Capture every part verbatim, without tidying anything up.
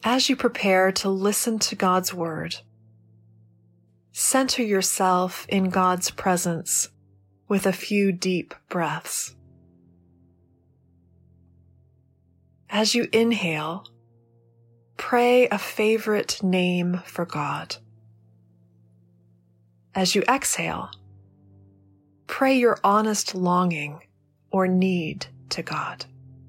As you prepare to listen to God's Word, center yourself in God's presence with a few deep breaths. As you inhale, pray a favorite name for God. As you exhale, pray your honest longing or need to God.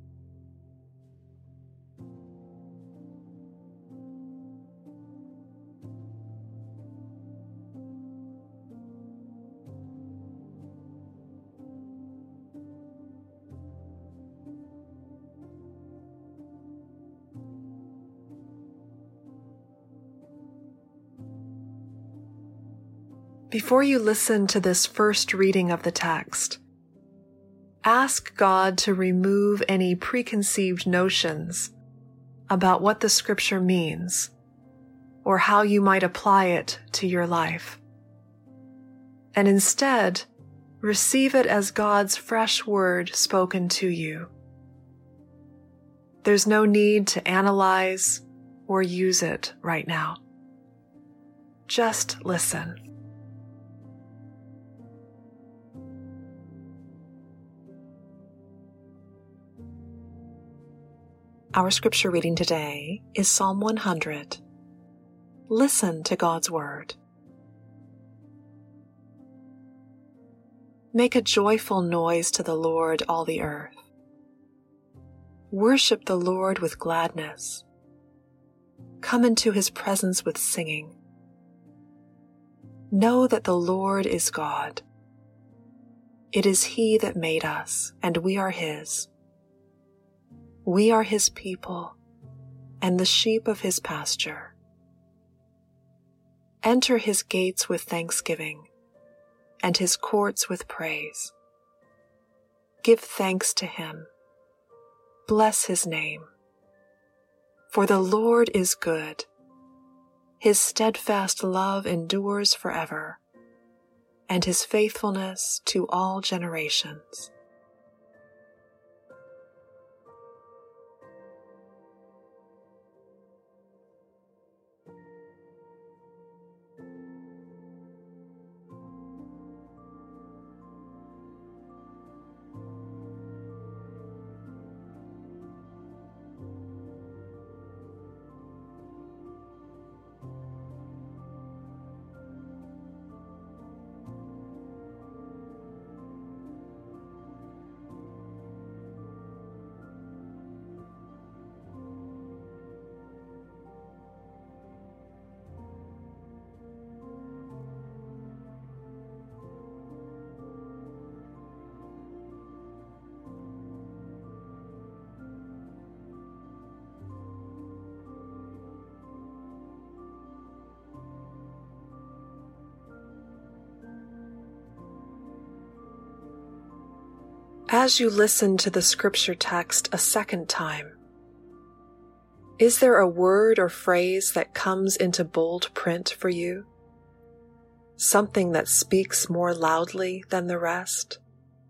Before you listen to this first reading of the text, ask God to remove any preconceived notions about what the scripture means or how you might apply it to your life, and instead receive it as God's fresh word spoken to you. There's no need to analyze or use it right now. Just listen. Our scripture reading today is Psalm one hundred. Listen to God's word. Make a joyful noise to the Lord, all the earth. Worship the Lord with gladness. Come into his presence with singing. Know that the Lord is God. It is he that made us, and we are his. We are his people, and the sheep of his pasture. Enter his gates with thanksgiving, and his courts with praise. Give thanks to him. Bless his name. For the Lord is good. His steadfast love endures forever, and his faithfulness to all generations. As you listen to the scripture text a second time, is there a word or phrase that comes into bold print for you? Something that speaks more loudly than the rest?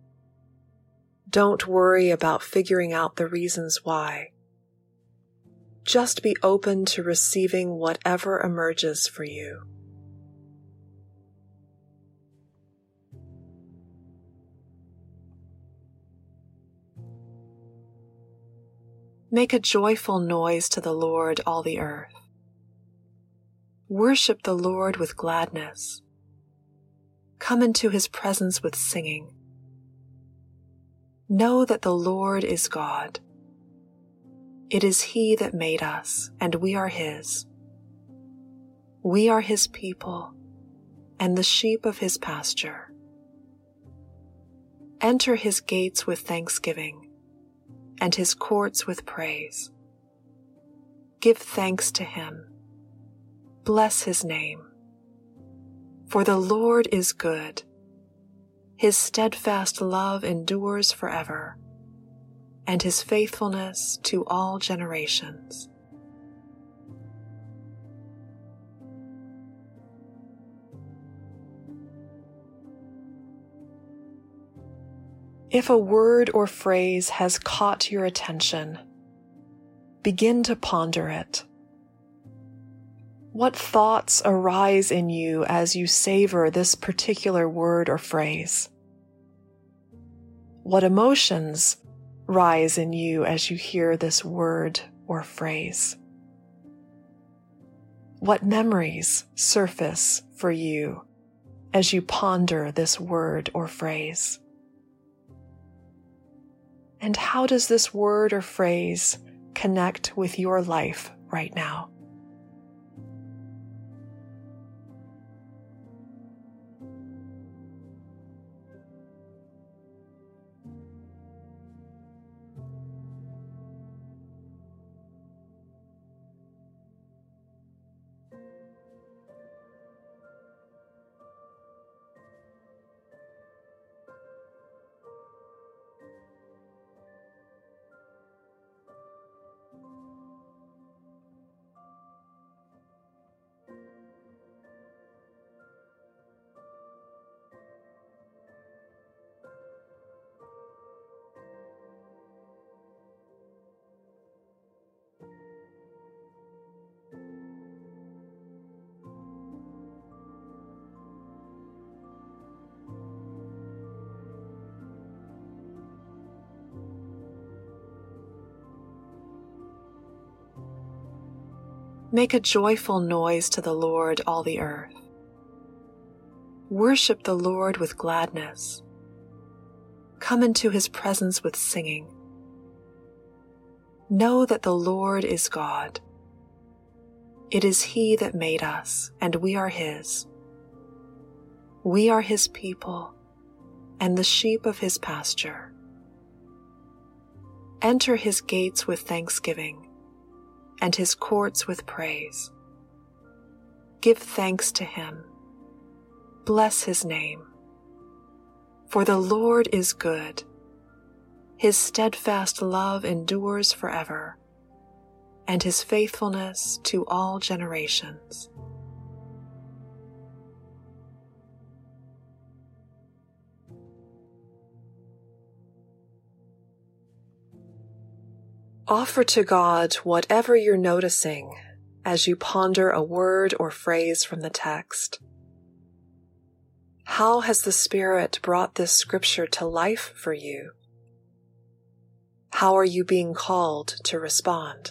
Don't worry about figuring out the reasons why. Just be open to receiving whatever emerges for you. Make a joyful noise to the Lord, all the earth. Worship the Lord with gladness. Come into his presence with singing. Know that the Lord is God. It is he that made us, and we are his. We are his people, and the sheep of his pasture. Enter his gates with thanksgiving, and his courts with praise. Give thanks to him. Bless his name. For the Lord is good. His steadfast love endures forever, and his faithfulness to all generations. If a word or phrase has caught your attention, begin to ponder it What thoughts arise in you as you savor this particular word or phrase? What emotions rise in you as you hear this word or phrase? What memories surface for you as you ponder this word or phrase? And how does this word or phrase connect with your life right now? Make a joyful noise to the Lord, all the earth. Worship the Lord with gladness. Come into his presence with singing. Know that the Lord is God. It is he that made us, and we are his. We are his people, and the sheep of his pasture. Enter his gates with thanksgiving, and his courts with praise. Give thanks to him. Bless his name. For the Lord is good. His steadfast love endures forever, and his faithfulness to all generations. Offer to God whatever you're noticing as you ponder a word or phrase from the text. How has the Spirit brought this scripture to life for you? How are you being called to respond?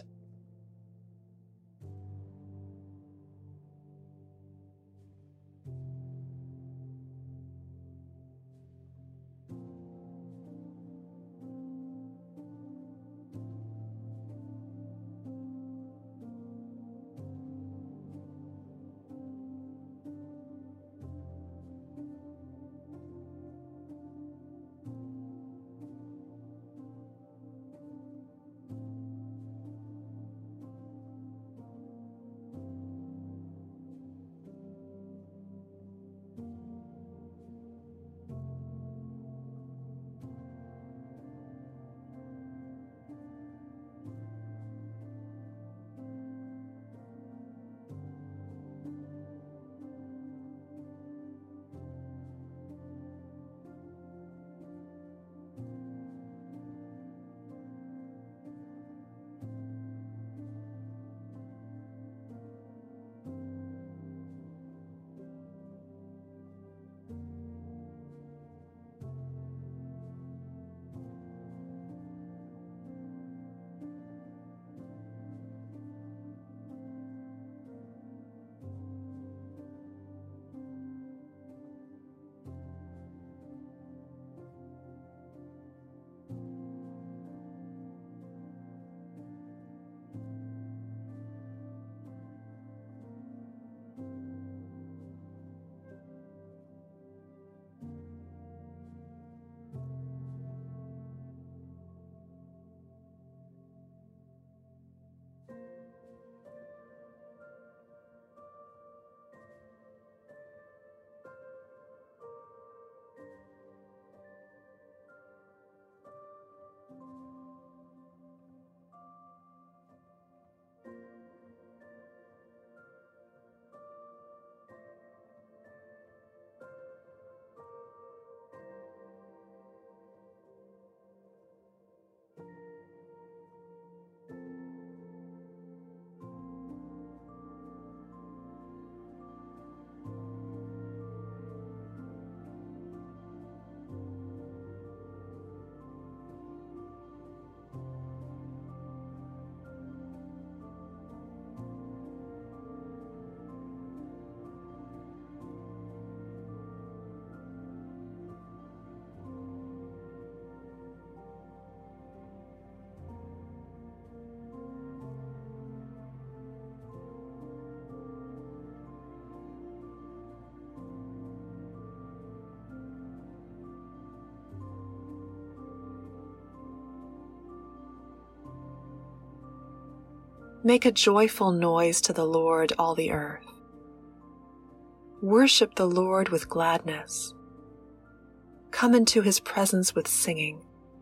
Make a joyful noise to the Lord, all the earth. Worship the Lord with gladness. Come into his presence with singing.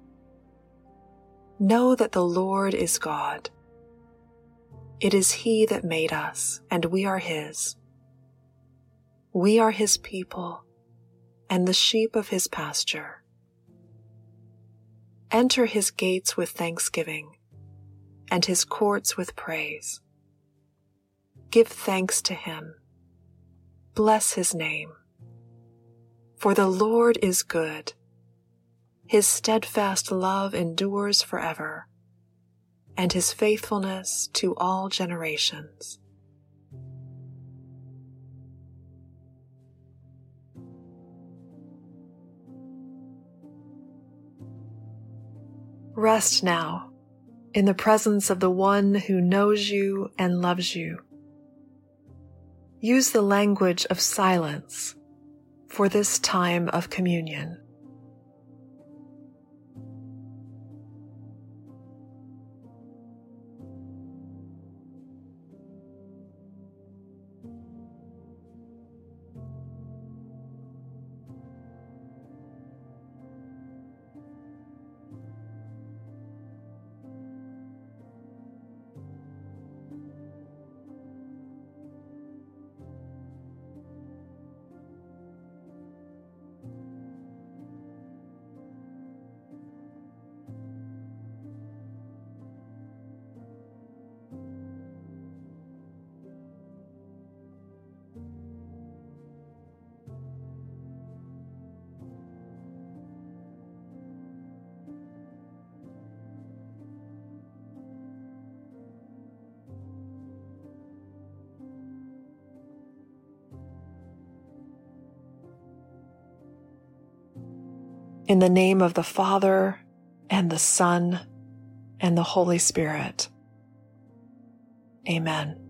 Know that the Lord is God. It is he that made us, and we are his. We are his people, and the sheep of his pasture. Enter his gates with thanksgiving, and his courts with praise. Give thanks to him. Bless his name. For the Lord is good. His steadfast love endures forever, and his faithfulness to all generations. Rest now in the presence of the one who knows you and loves you. Use the language of silence for this time of communion. In the name of the Father, and the Son, and the Holy Spirit. Amen.